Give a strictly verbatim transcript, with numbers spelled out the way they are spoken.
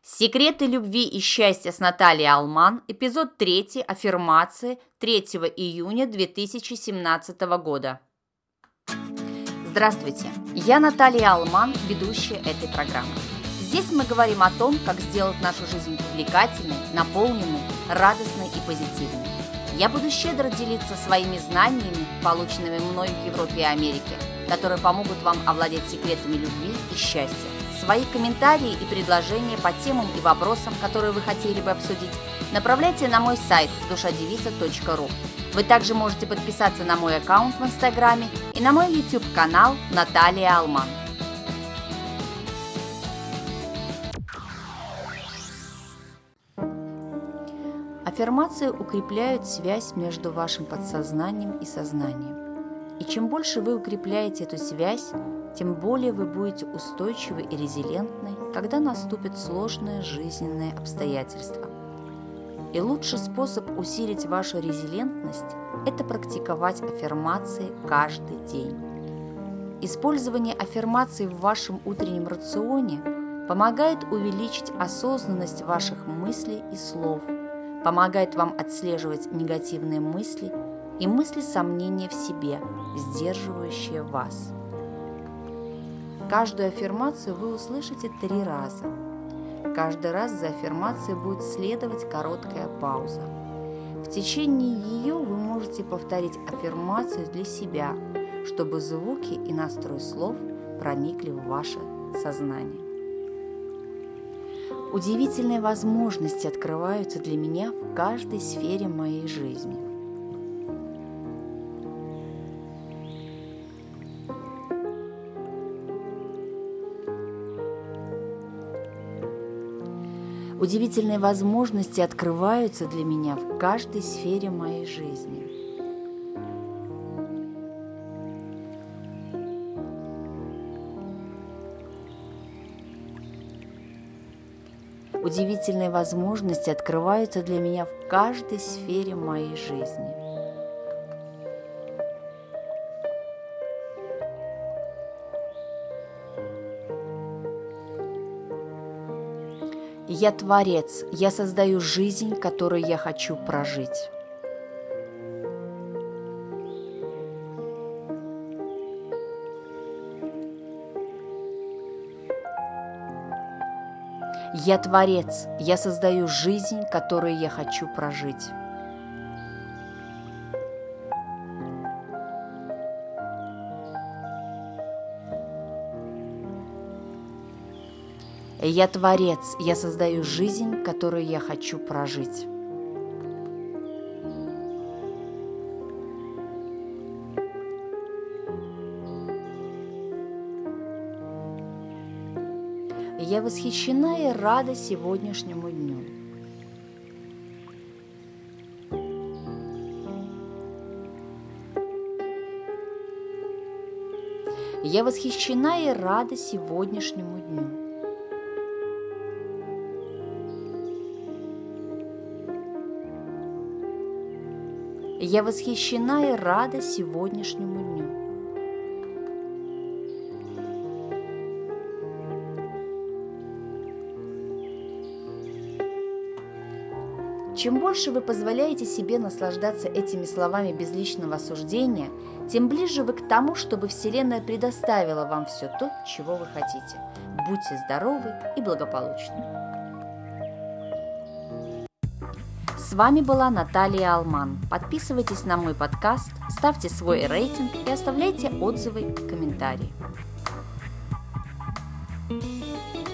Секреты любви и счастья с Натальей Алман, эпизод три, аффирмации третьего июня две тысячи семнадцатого года. Здравствуйте, я Наталья Алман, ведущая этой программы. Здесь мы говорим о том, как сделать нашу жизнь привлекательной, наполненной, радостной и позитивной. Я буду щедро делиться своими знаниями, полученными мной в Европе и Америке, которые помогут вам овладеть секретами любви и счастья. Свои комментарии и предложения по темам и вопросам, которые вы хотели бы обсудить, направляйте на мой сайт душа девица точка ру. Вы также можете подписаться на мой аккаунт в Инстаграме и на мой YouTube-канал Наталья Алман. Аффирмации укрепляют связь между вашим подсознанием и сознанием. И чем больше вы укрепляете эту связь, тем более вы будете устойчивы и резилентны, когда наступят сложные жизненные обстоятельства. И лучший способ усилить вашу резилентность – это практиковать аффирмации каждый день. Использование аффирмаций в вашем утреннем рационе помогает увеличить осознанность ваших мыслей и слов, помогает вам отслеживать негативные мысли и мысли сомнения в себе, сдерживающие вас. Каждую аффирмацию вы услышите три раза. Каждый раз за аффирмацией будет следовать короткая пауза. В течение ее вы можете повторить аффирмацию для себя, чтобы звуки и настрой слов проникли в ваше сознание. Удивительные возможности открываются для меня в каждой сфере моей жизни. Удивительные возможности открываются для меня в каждой сфере моей жизни. Удивительные возможности открываются для меня в каждой сфере моей жизни. Я творец, я создаю жизнь, которую я хочу прожить. Я творец, я создаю жизнь, которую я хочу прожить. Я творец, я создаю жизнь, которую я хочу прожить. Я восхищена и рада сегодняшнему дню. Я восхищена и рада сегодняшнему дню. Я восхищена и рада сегодняшнему дню. Чем больше вы позволяете себе наслаждаться этими словами без личного осуждения, тем ближе вы к тому, чтобы Вселенная предоставила вам все то, чего вы хотите. Будьте здоровы и благополучны. С вами была Наталья Алман. Подписывайтесь на мой подкаст, ставьте свой рейтинг и оставляйте отзывы и комментарии.